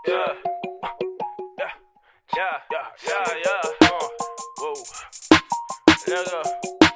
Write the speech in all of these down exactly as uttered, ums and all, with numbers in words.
Yeah, yeah, yeah, yeah, yeah, yeah. Uh, whoa, nigga.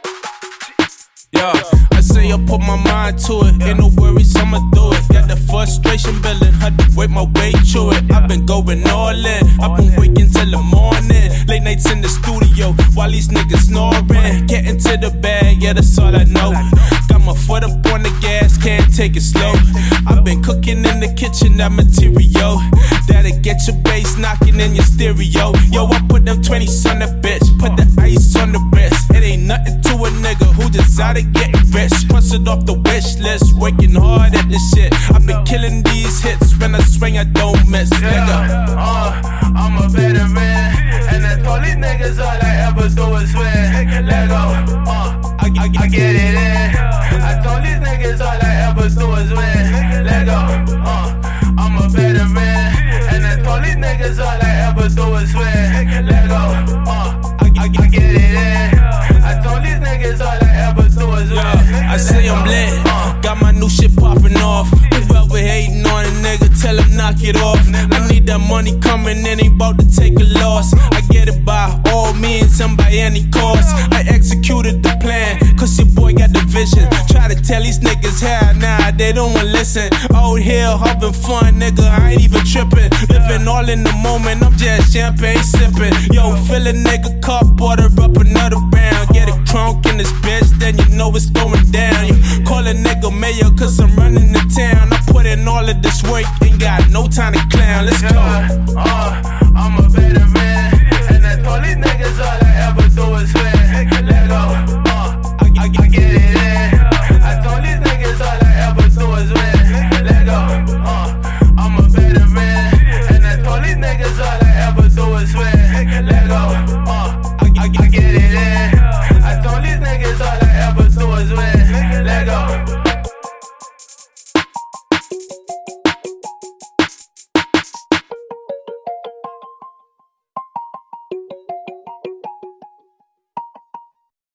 Yeah, I say I put my mind to it. Ain't no worries, I'ma do it. Got the frustration building, had to work my way through it. I've been going all in, I've been waking till the morning. Late nights in the studio while these niggas snoring. Getting to the bag, yeah, that's all I know. Got my foot up on the gas, can't take it slow. I've been cooking in the kitchen, that material that'll get your bass knocking in your stereo. Yo, I put them twenties on the bitch, put the ice on the wrist. It ain't nothing to a nigga who decided getting rich. Cross it off the wish list, working hard at this shit. I've been killing these hits, when I swing I don't miss, nigga. Uh, I'm a veteran, and I told these niggas all I ever do is win. Let go, uh, I, I, I get it in. I told these niggas all I ever do is win. Let go, uh, I'm a veteran, and I told these niggas all I ever do is win. Let go, uh, I, I, I get it in. I told these niggas all I ever do is win. Yeah, I say I'm lit, got my new shit popping off. Whoever hating on a nigga, tell him knock it off. I need that money coming in, ain't about to take a loss. I get it by all means and by any cost. I executed the plan, cause your boy got the vision. Try to tell these niggas how, nah, they don't wanna listen. Out here having fun, nigga, I ain't even tripping. Living all in the moment, I'm just champagne sipping. Yo, fill a nigga cup, order up another round. Get a crunk in this bitch, then you know it's going down. You call a nigga mayor, cause I'm running the town. I put in all of this work, ain't got no time to clown, let's go. Uh, I'm a veteran, and I told these niggas all I ever do is win. Let go, uh, I, I, I get it in. I told these niggas all I ever do is win. Let go, uh, I'm a veteran, and I told these niggas all I ever do is win. Let go, uh, I, I, I get it in. I told these niggas all I ever do is win. Let go.